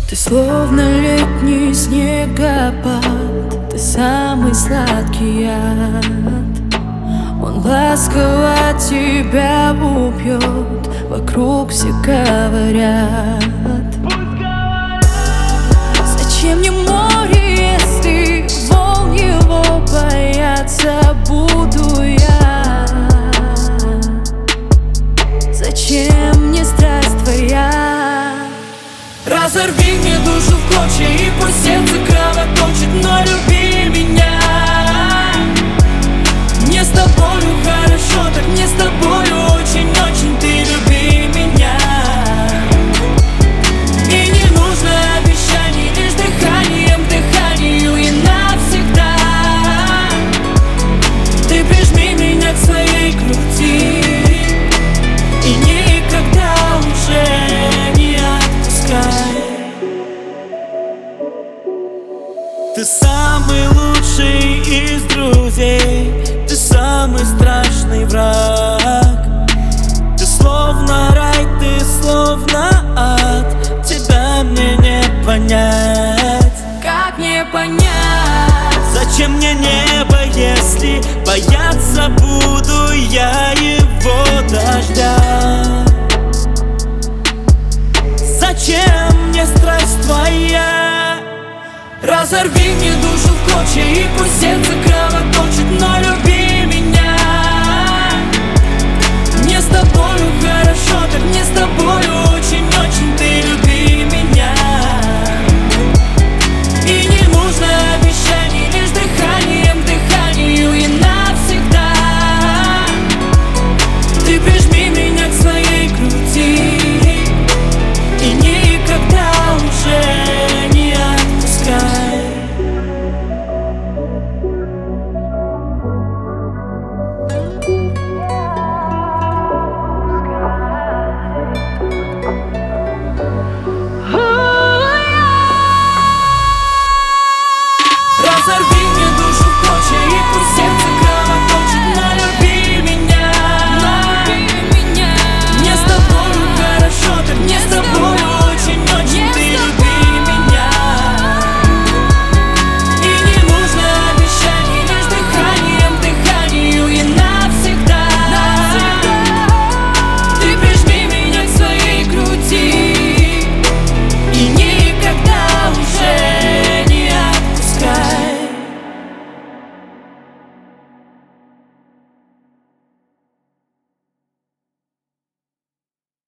Ты словно летний снегопад, ты самый сладкий яд. Он ласково тебя убьет, вокруг все говорят. Зачем мне море, если волн его бояться буду я? Зачем мне страсть твоя? Разорви мне душу в клочья и пусть сердце кровоточит, но люби меня. Мне с тобою хорошо, так мне с тобою очень-очень, ты люби меня. И не нужно обещаний, лишь дыханием к дыханию и навсегда. Ты прижми меня к своей груди и никогда уже не отпускай. Ты самый лучший из друзей, ты самый страшный враг. Ты словно рай, ты словно ад, тебя мне не понять. Как не понять? Зачем мне небо, если бояться буду я его дождя? Зачем мне страсть твоя? Разорви мне душу в клочья и пусть сердце кровоточит, но люби меня. Мне с тобою хорошо, так мне с тобою